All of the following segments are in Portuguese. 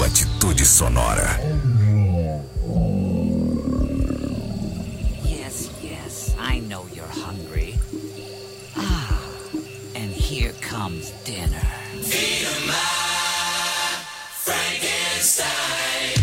sua atitude sonora. Yes, yes, I know you're hungry. Ah, and here comes dinner. Feed 'em my Frankenstein.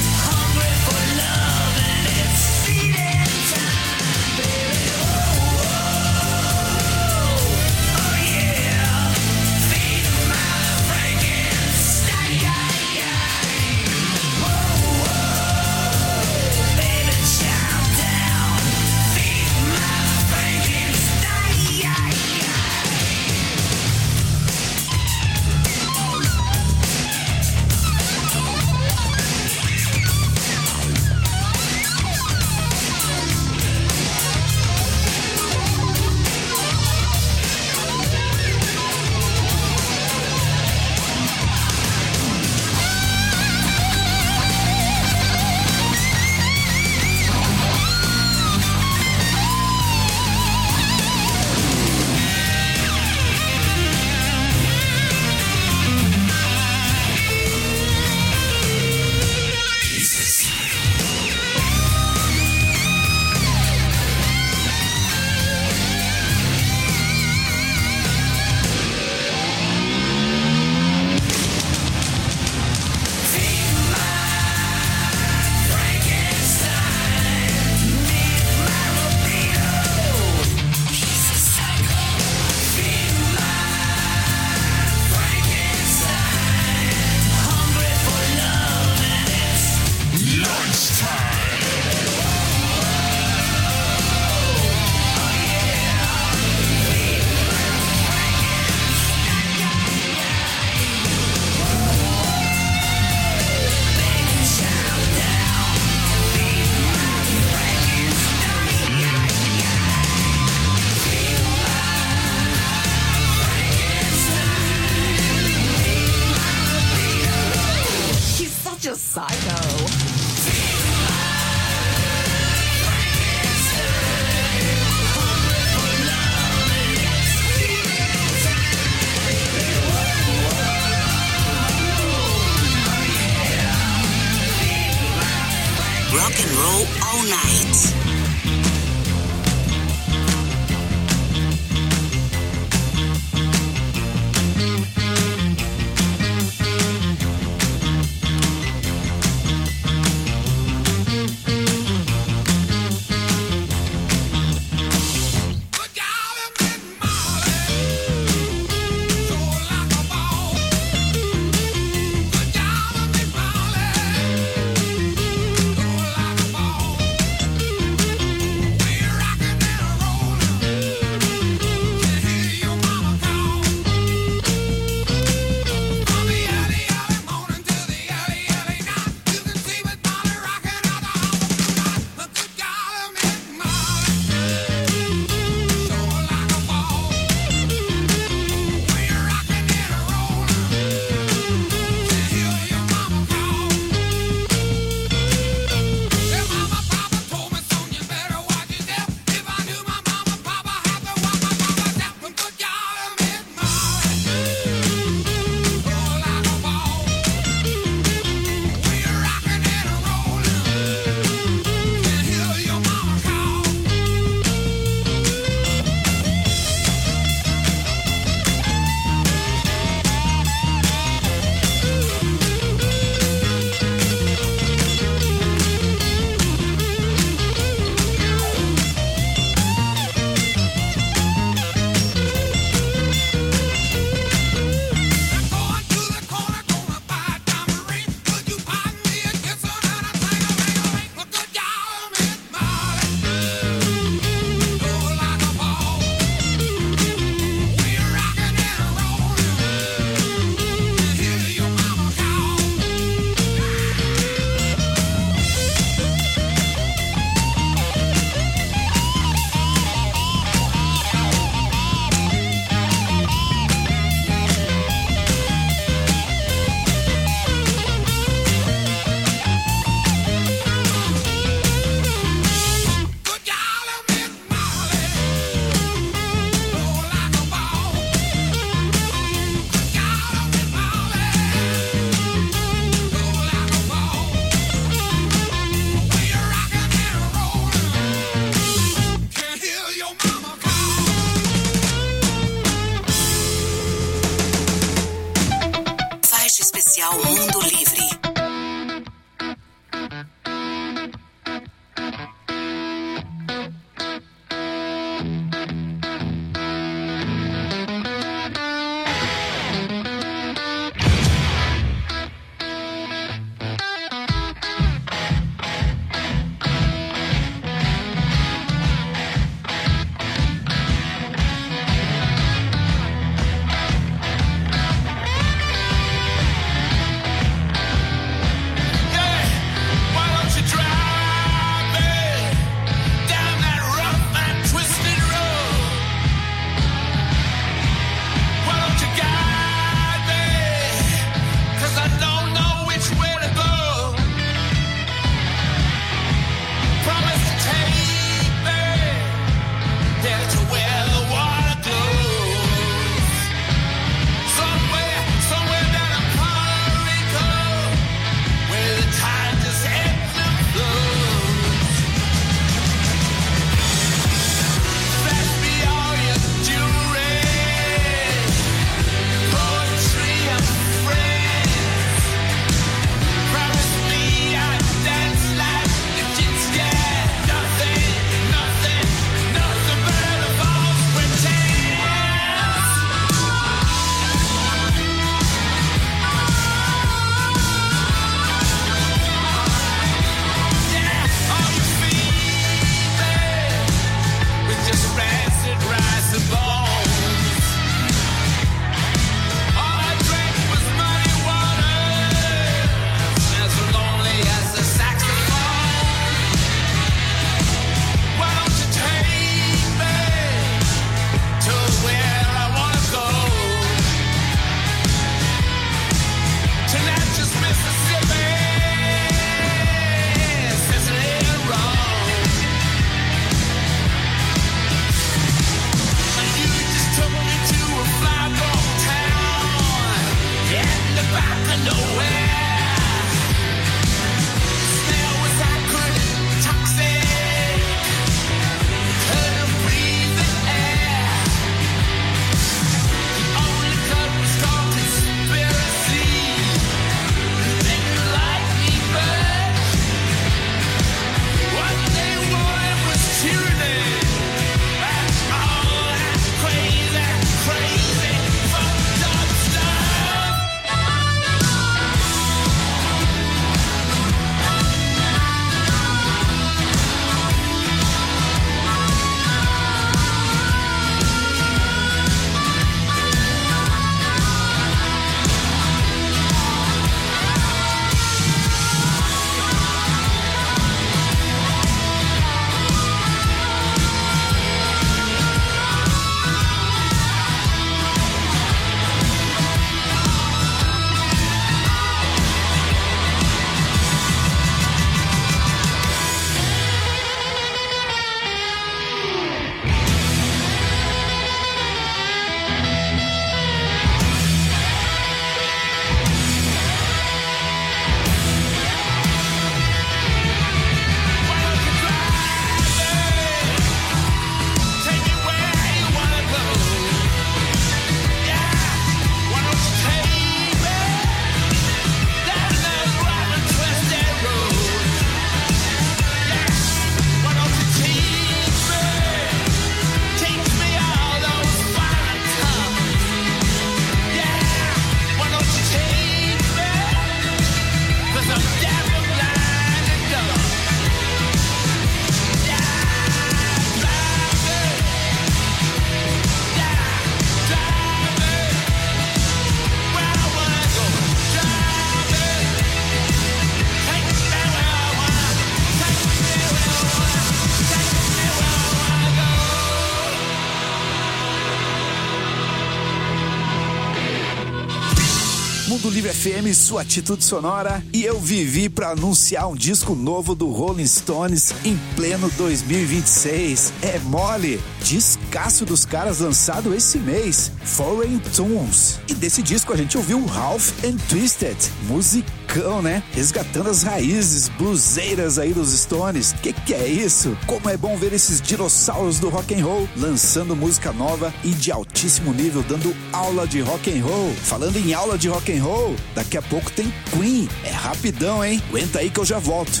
Mundo Livre FM, sua atitude sonora. E eu vivi para anunciar um disco novo do Rolling Stones em pleno 2026. É mole! Descasso dos caras lançado esse mês, Foreign Tunes. E desse disco a gente ouviu Ralph and Twisted, musicão, né? Resgatando as raízes bluseiras aí dos Stones. Que é isso? Como é bom ver esses dinossauros do rock and roll lançando música nova e de altíssimo nível, dando aula de rock and roll. Falando em aula de rock and roll, daqui a pouco tem Queen. É rapidão, hein? Aguenta aí que eu já volto.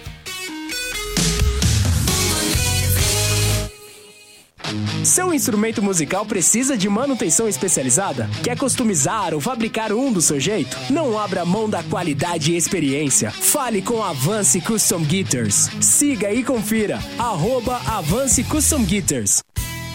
Seu instrumento musical precisa de manutenção especializada? Quer customizar ou fabricar um do seu jeito? Não abra mão da qualidade e experiência. Fale com Avance Custom Guitars. Siga e confira @Avance Custom Guitars.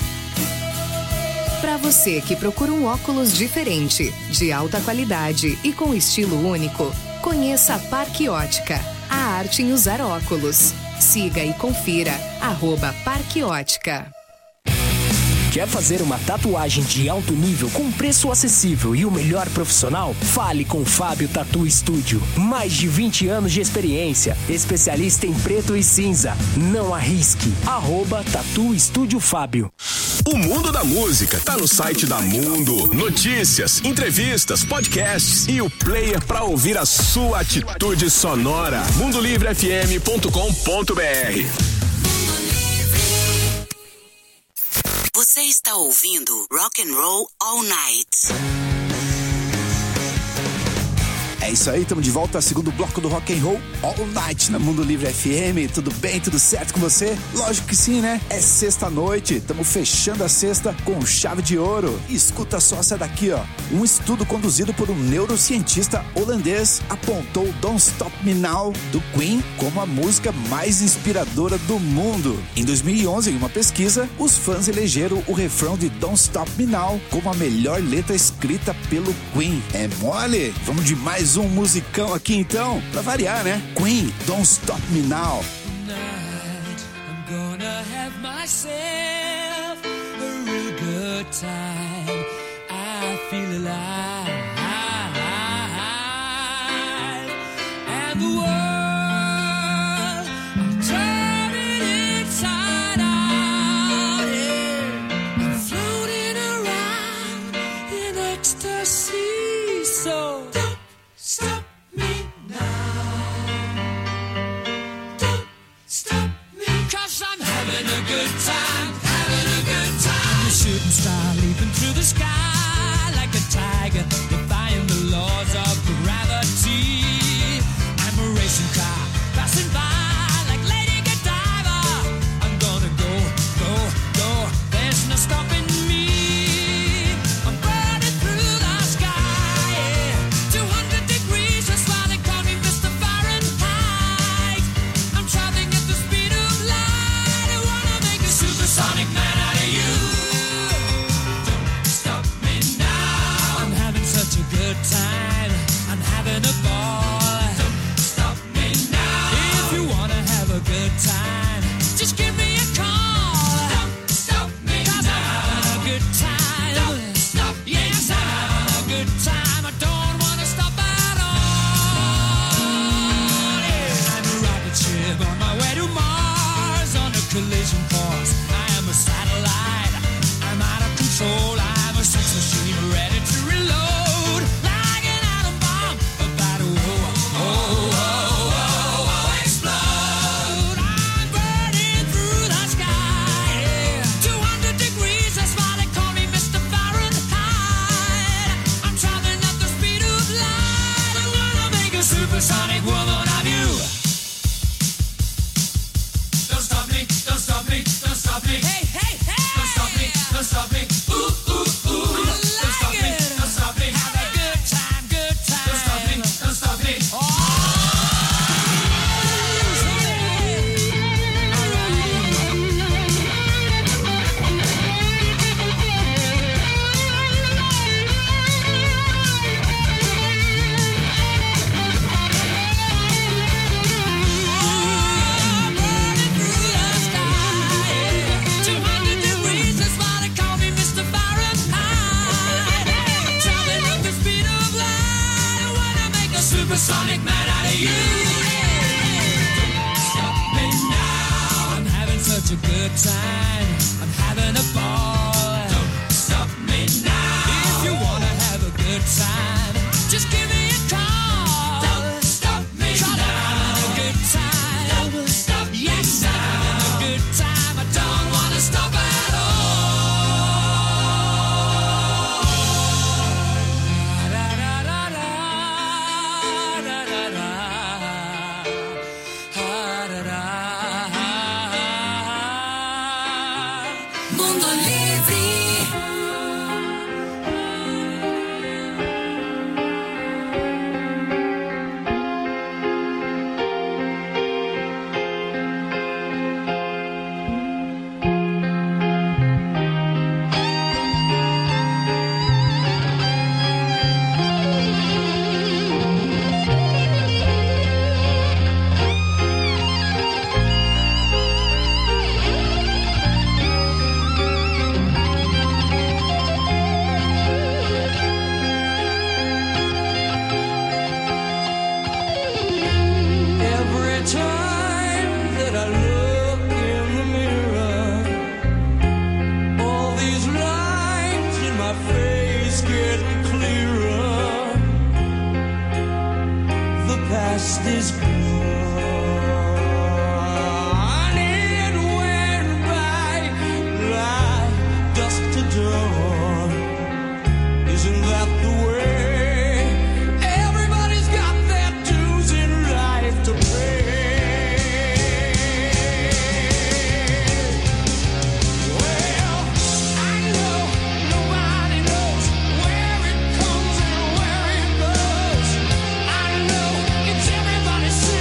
Para você que procura um óculos diferente, de alta qualidade e com estilo único, conheça a Parque Ótica, a arte em usar óculos. Siga e confira @Parque Ótica. Quer fazer uma tatuagem de alto nível com preço acessível e o melhor profissional? Fale com Fábio Tattoo Studio. Mais de 20 anos de experiência, especialista em preto e cinza. Não arrisque. @Tattoo Studio Fábio. O mundo da música tá no site da Mundo. Notícias, entrevistas, podcasts e o player para ouvir a sua atitude sonora. mundolivrefm.com.br. Você está ouvindo Rock and Roll All Night. É isso aí, estamos de volta ao segundo bloco do Rock and Roll All Night na Mundo Livre FM. Tudo bem, tudo certo com você? Lógico que sim, né? É sexta-noite, estamos fechando a sexta com chave de ouro. E escuta só essa daqui, ó. Um estudo conduzido por um neurocientista holandês apontou Don't Stop Me Now, do Queen, como a música mais inspiradora do mundo. Em 2011, em uma pesquisa, os fãs elegeram o refrão de Don't Stop Me Now como a melhor letra escrita pelo Queen. É mole? Vamos de mais um musicão aqui então, pra variar, né? Queen, Don't Stop Me Now. Tonight, I'm gonna have myself a real good time. I feel alive, and the world, I'm turning inside out. Yeah. I'm floating around in ecstasy, so don't stop me now. Don't stop me, 'cause I'm having a good time, having a good time. The shooting star leaping through the sky like a tiger, defying the laws of gravity. I'm a racing car passing by like Lady Godiva. I'm gonna go, go, go. There's no stopping me. I'm burning through the sky, yeah. 200 degrees, that's why they call me Mr. Fahrenheit. I'm traveling at the speed of light. I wanna make a supersonic man out of you. Don't stop me now. I'm having such a good time. I'm having a ball. Don't stop me now. If you wanna have a good time, just give me a call. Don't stop me now. I'm having a good time. Don't stop me now. Yes, I'm having a good time. I don't wanna stop at all. Yeah. I'm a rocket ship on my way to Mars on a collision course. I am a satellite. I'm out of control. I'm a sex machine ready to reload. Like an atom bomb about to explode. I'm burning through the sky. Yeah. 200 degrees, that's why they call me Mr. Fahrenheit. I'm traveling at the speed of light. I'm gonna make a supersonic woman of you. Don't stop me, don't stop me, don't stop me. Hey, hey, hey! Don't stop me, don't stop me. Ooh, ooh, ooh. Don't stop me, mine. I'm having a ball. Don't stop me now. If you wanna have a good time, just give me a call. Don't stop me now. I'm having a good time. Don't stop me yes, now. I'm having a good time. I don't wanna stop at all. Mundo Livre. Every time that I look in the mirror, all these lines in my face get clearer. The past is gone. It went by like dusk to dawn. Isn't that the way? Everybody's got their dues in life to pay. Well, I know nobody knows where it comes and where it goes. I know it's everybody's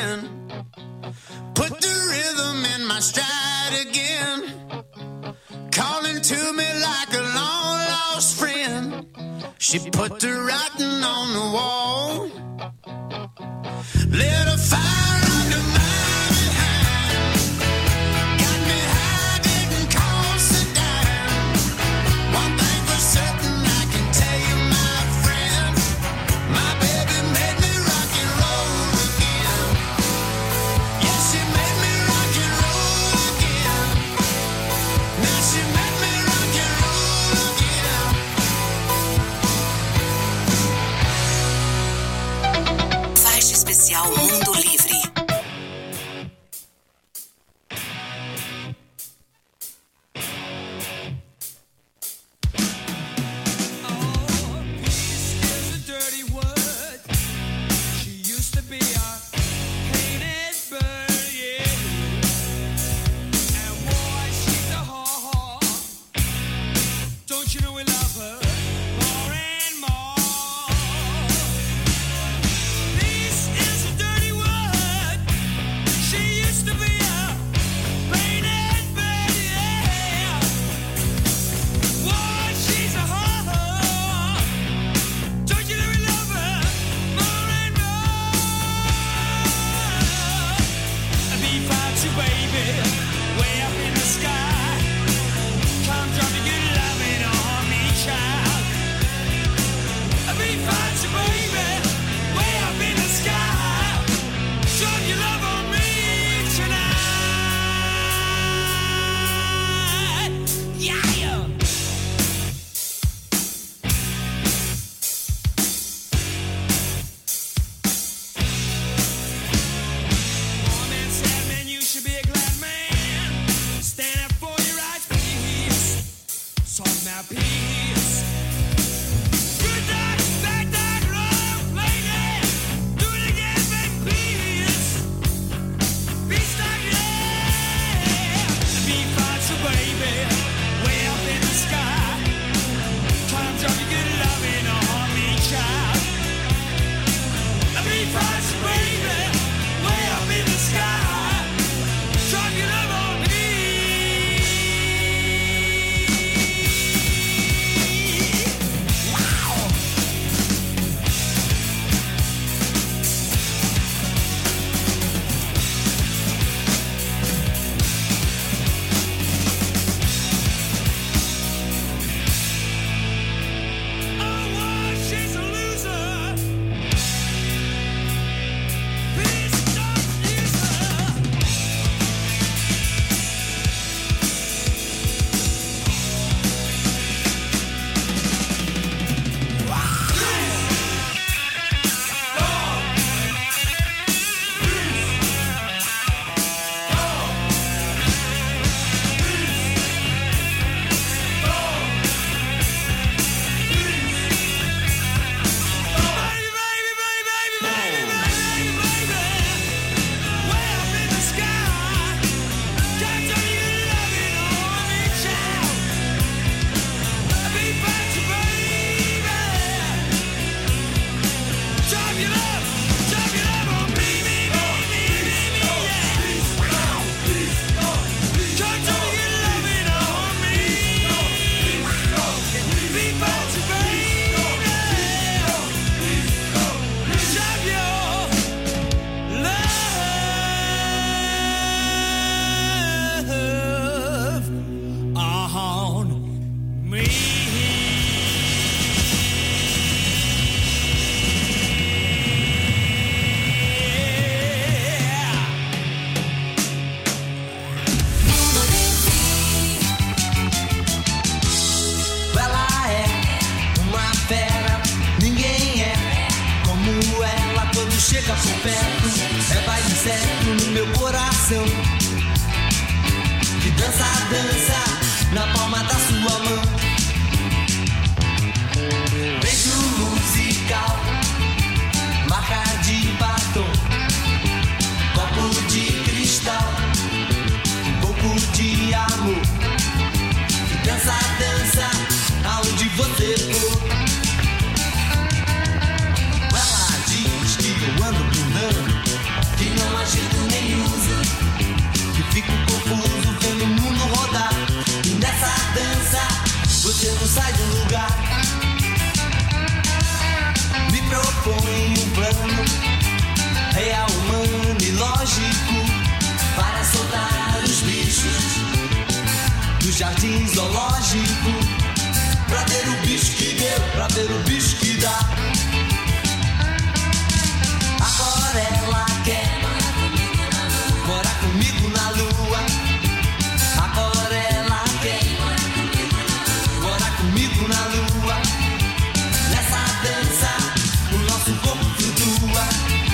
hand, put the rhythm in my stride again, calling to me like a long lost friend. She put the writing on the wall, lit a fire under my behind, got me high, didn't cost a dime. One thing for certain, I can tell you, my friend, my baby made me rock and roll again. Yeah, she made me rock and roll again. Now she made me rock and roll again. Faixa especial Mundo plano real, humano e lógico para soltar os bichos do jardim zoológico. Pra ver o bicho que deu, pra ver o bicho que dá. Agora ela quer morar comigo na lua. Agora ela quer morar comigo na lua. Nessa dança o nosso corpo flutua.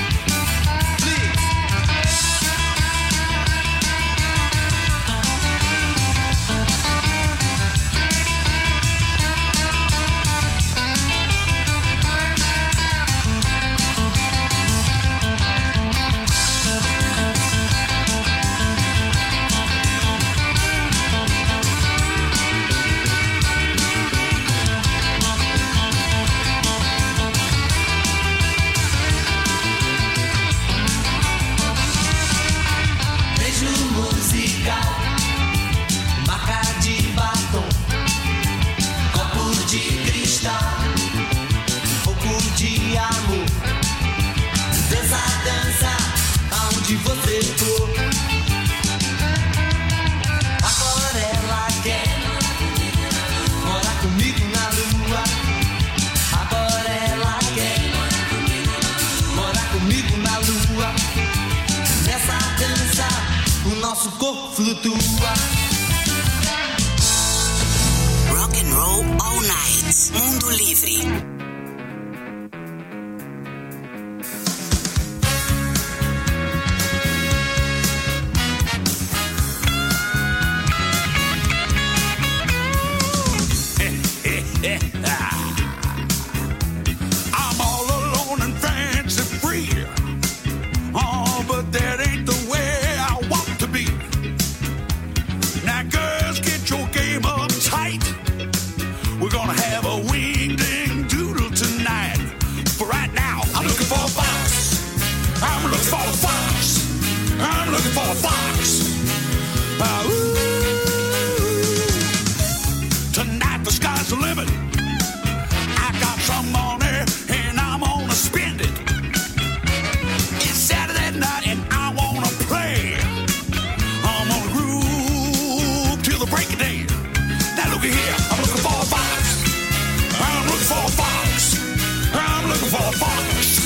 Nosso corpo flutua. Rock and Roll All Night. Mundo Livre. I'm all alone and fancy free. Oh, but that ain't the way I want to be. Now, girls, get your game up tight. We're gonna have a wing-ding-doodle tonight. But right now, I'm looking for a fox. I'm looking for a fox. I'm looking for a fox. Ooh. Tonight, the sky's the limit. I got some money, and I'm gonna spend it. It's Saturday night, and I wanna play. I'm gonna groove till the break of day. Now look at here, I'm looking for a fox. I'm looking for a fox. I'm looking for a fox.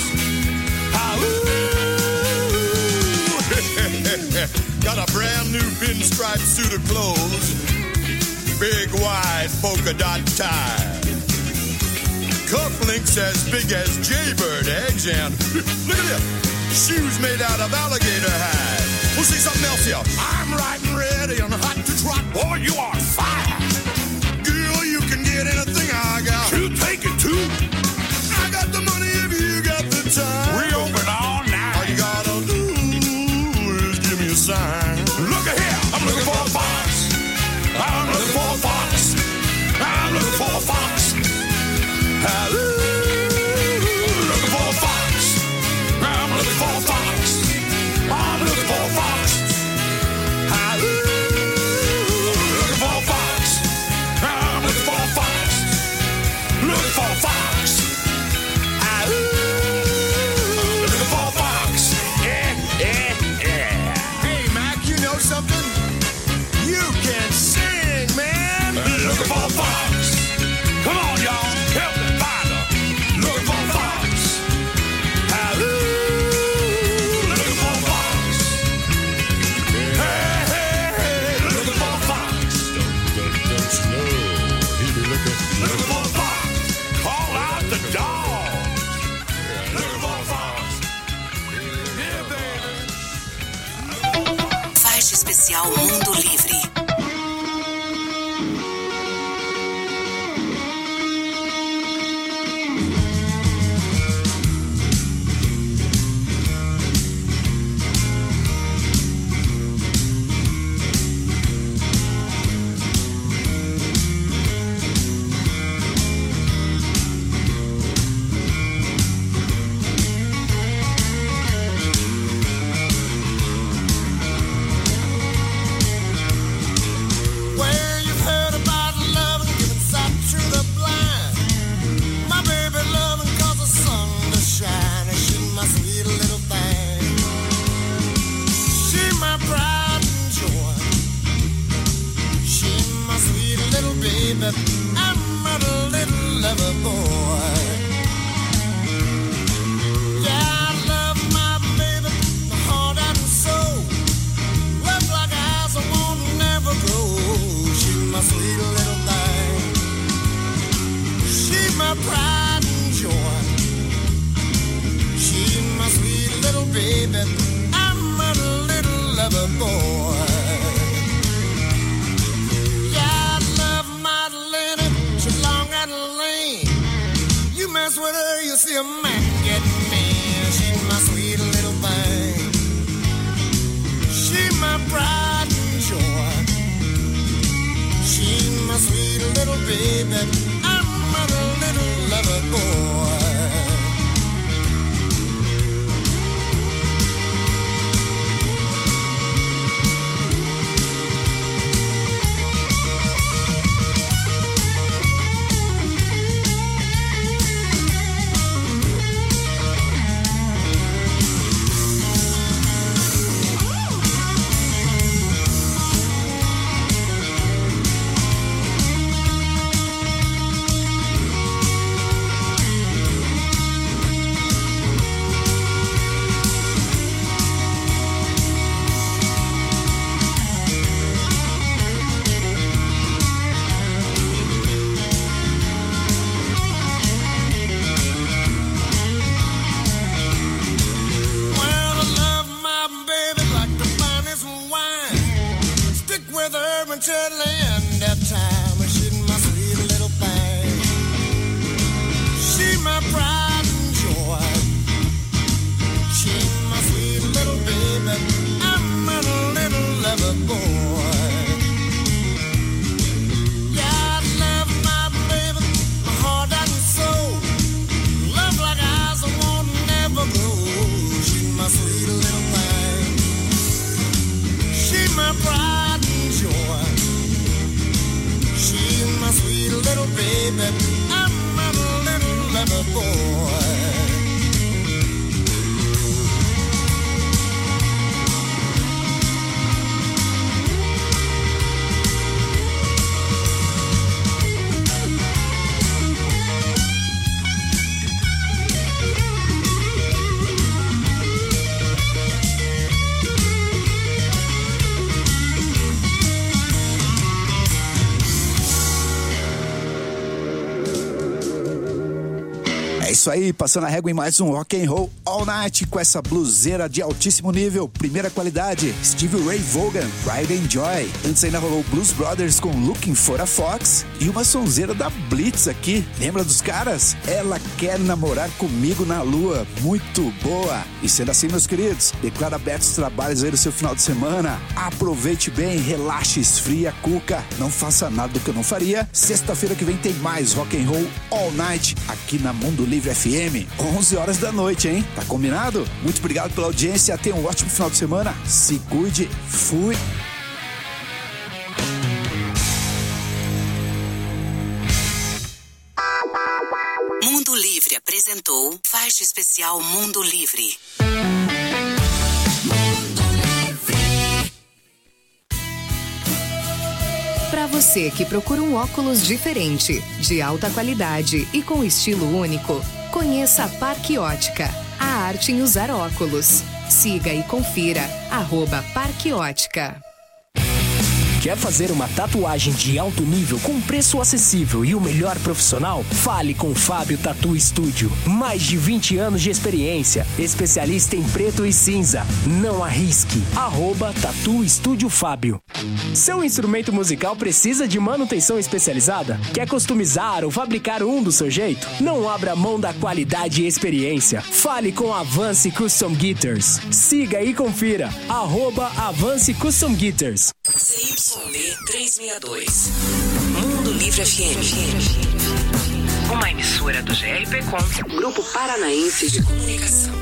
Got a brand new pinstripe suit of clothes, big wide polka dot tie, cufflinks as big as jaybird eggs, and look at this, shoes made out of alligator hide. We'll see something else here. I'm right and ready and hot to trot. Boy, you are fire. Girl, you can get anything I got. You take it too. I got the money if you got the time. We open all night. All you gotta do is give me a sign. Look at here, I'm looking for a fox. I'm looking for a fox. I'm looking for a fox. Looking for a fox. I'm looking for a fox. I'm looking for a fox. Looking for a fox. baby, I'm a little lover boy. Yeah, I love my lady, she's long and lean. You mess with her, you see a man get mean. She's my sweet little thing. She's my pride and joy. She's my sweet little baby. I'm a little lover boy. Isso aí, passando a régua em mais um Rock and Roll All Night com essa bluseira de altíssimo nível, primeira qualidade, Stevie Ray Vaughan, Pride and Joy. Antes ainda rolou Blues Brothers com Looking for a Fox e uma sonzeira da Blitz aqui. Lembra dos caras? Ela Quer Namorar Comigo na Lua, muito boa. E sendo assim, meus queridos, declara abertos os trabalhos aí do seu final de semana. Aproveite bem, relaxe, esfria a cuca, não faça nada do que eu não faria. Sexta-feira que vem tem mais Rock and Roll All Night aqui na Mundo Livre FM, 11 horas da noite, hein? Tá combinado? Muito obrigado pela audiência, tenha um ótimo final de semana, se cuide, fui! Mundo Livre apresentou faixa especial Mundo Livre. Para você que procura um óculos diferente, de alta qualidade e com estilo único, conheça a Parque Ótica, a arte em usar óculos. Siga e confira @Parque Ótica. Quer fazer uma tatuagem de alto nível com preço acessível e o melhor profissional? Fale com Fábio Tattoo Studio. Mais de 20 anos de experiência, especialista em preto e cinza. Não arrisque. @Tattoo Studio Fábio. Seu instrumento musical precisa de manutenção especializada? Quer customizar ou fabricar um do seu jeito? Não abra mão da qualidade e experiência. Fale com Avance Custom Guitars. Siga e confira. @Avance Custom Guitars. CYB 362. Mundo Livre FM. Uma emissora do GRPcom, Grupo Paranaense de Comunicação.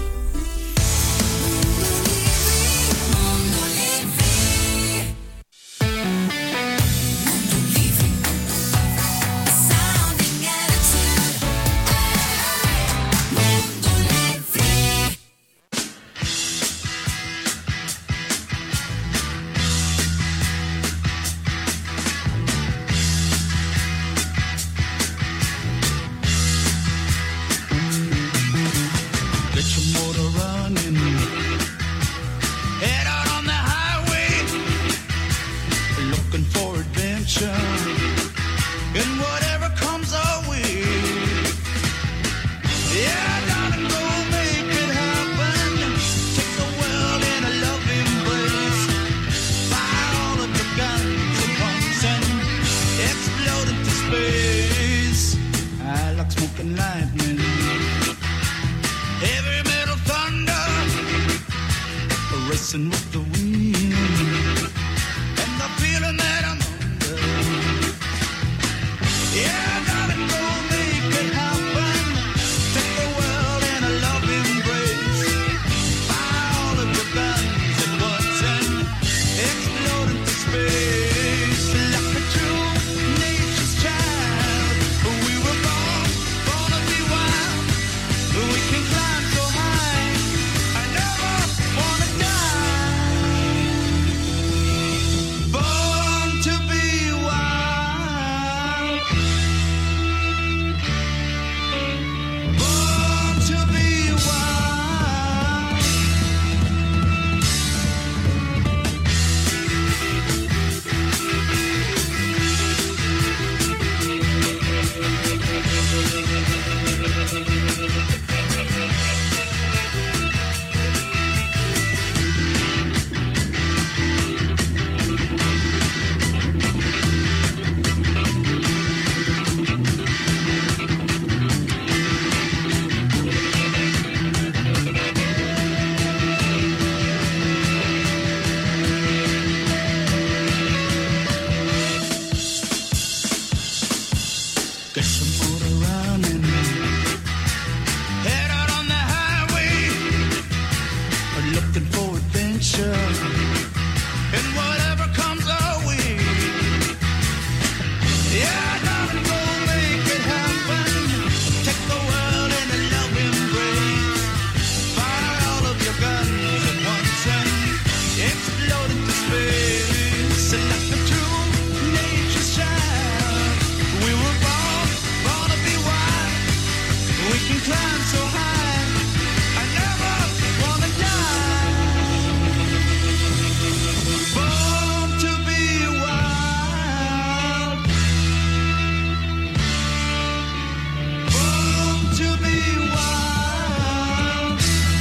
dancing with the wind, and the feeling that I'm under. Yeah, darling, go make it happen. Take the world in a love embrace. Fire all of your guns at once and explode into space. Like a true nature's child, we were born to be wild. We can climb so high, I never wanna die. Born to be wild. Born to be wild. Get some motor running. Head out on the highway, looking for adventure, and whatever comes our way. Yeah, darling, go make it happen. Take the world in a love embrace. Fire all of your guns at once and explode into space. Like a true nature's child, we were born to be wild. We can climb so high, I never wanna die. Born to be wild. Born to be wild.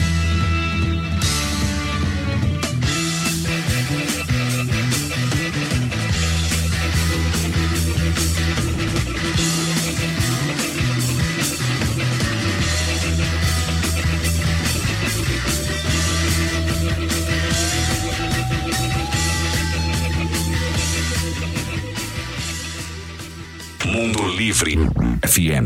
Mundo Livre FM.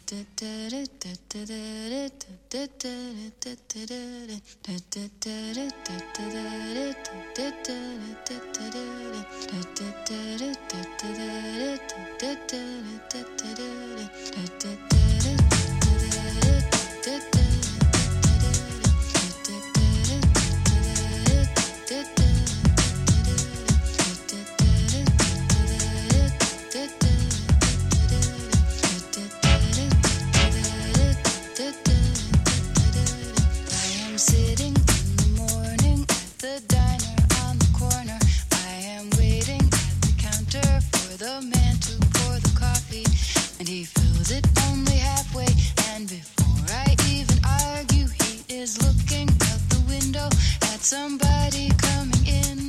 I am sitting in the morning at the diner on the corner. I am waiting at the counter for the man to pour the coffee, and he fills it only halfway. And before I even argue, he is looking out the window at somebody coming in.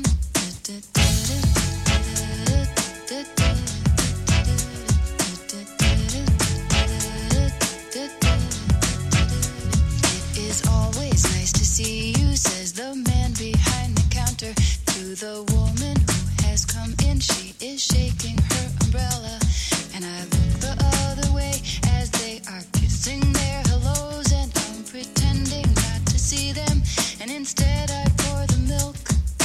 It is always nice to see you, says the man behind the counter to the woman who has come in. She is shaking her umbrella, and I look the other way as they are kissing their hellos, and I'm pretending not to see them, and instead I pour the milk.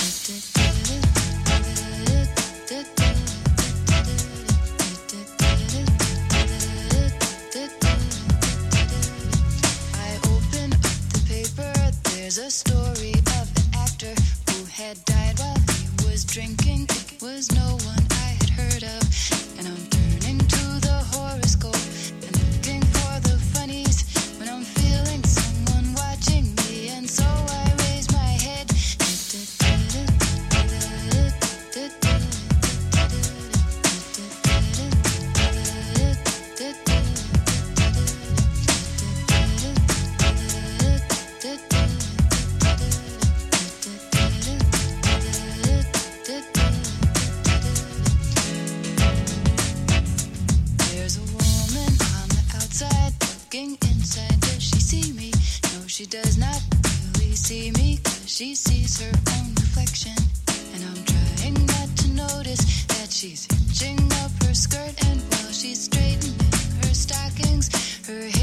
I open up the paper, there's a story of an actor who had died while he was drinking. It was no one I had heard of, and I'm turning to the horoscope and looking for the funnies when I'm feeling someone watching me, and so I raise my head. There's a woman on the outside looking inside. Does she see me? No, she does not really see me, 'cause She sees her own reflection, and I'm trying not to notice that she's hitching up her skirt, and while she's straightening her stockings, her hair